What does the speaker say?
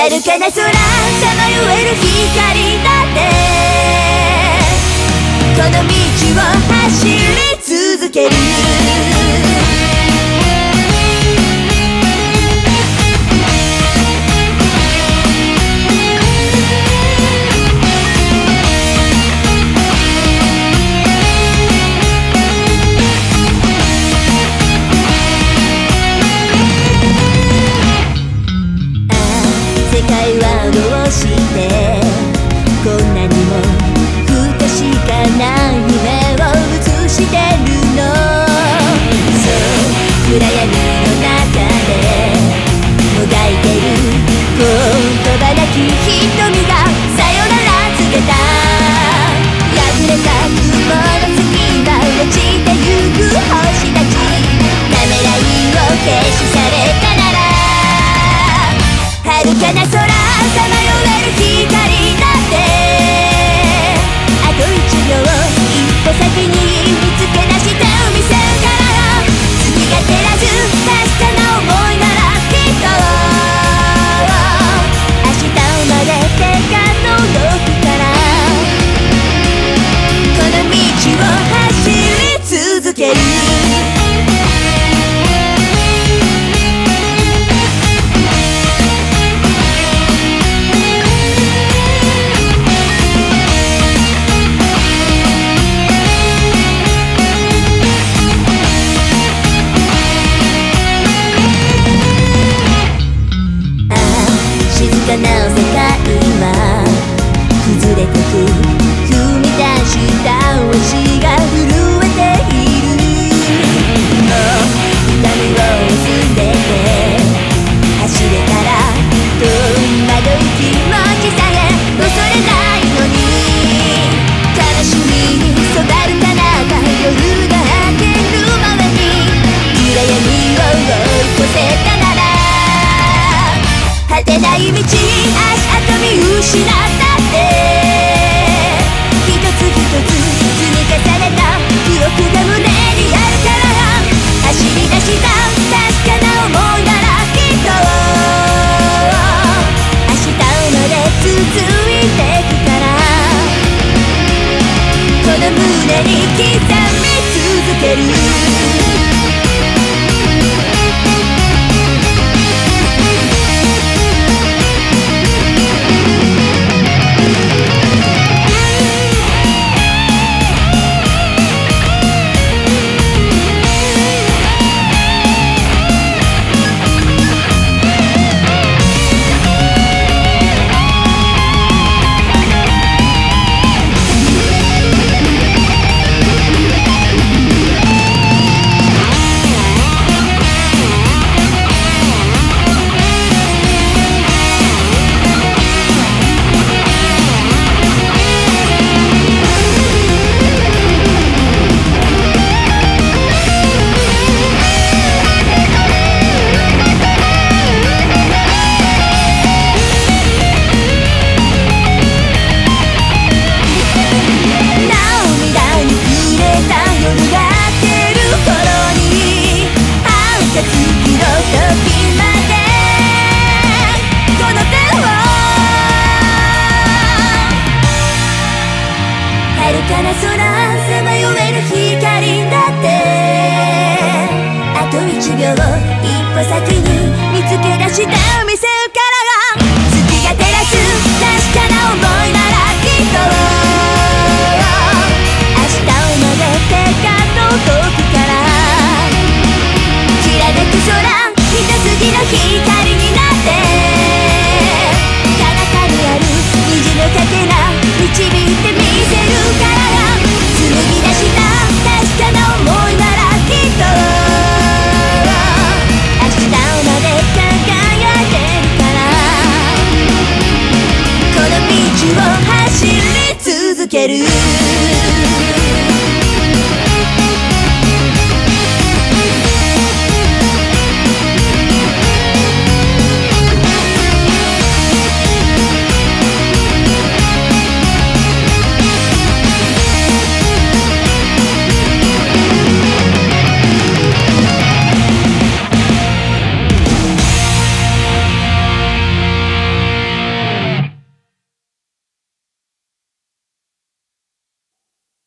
遥かな空さまよえる光だってこの道を走り続ける世界はどうしてこんなにも不確かな夢を映してるのそう暗闇の中でもがいてる言葉なき瞳がさよなら告げた破れた雲の隙間落ちてゆく星たちためらいを消し去れたなら遥かな空さまよえる光だってあと1秒一歩先に見つけ出してみせるから月が照らす確かな想いならきっと明日まで手が届くからこの道を走り続ける静かな世界は崩れてく踏み出した足が震えているもう痛みを忘れて走れたら戸惑う気持ちさえ恐れないのに悲しみに染まる彼方夜が明ける前に暗闇を追い越せたなら果てない道足跡見失ったって一つ一つ積み重ねた記憶が胸にあるから走り出した確かな想いならきっと明日まで続いてくからこの胸に刻み続ける遥かな空さまよえる光だってあと1秒一歩先に見つけ出してみせるから月が照らす確かな想いならきっと明日まで手が届くからきらめく空一筋の光になって彼方にある虹のかけら導いてみせるから紡ぎ出した確かな想いならきっと明日まで輝けるからこの道を走り続ける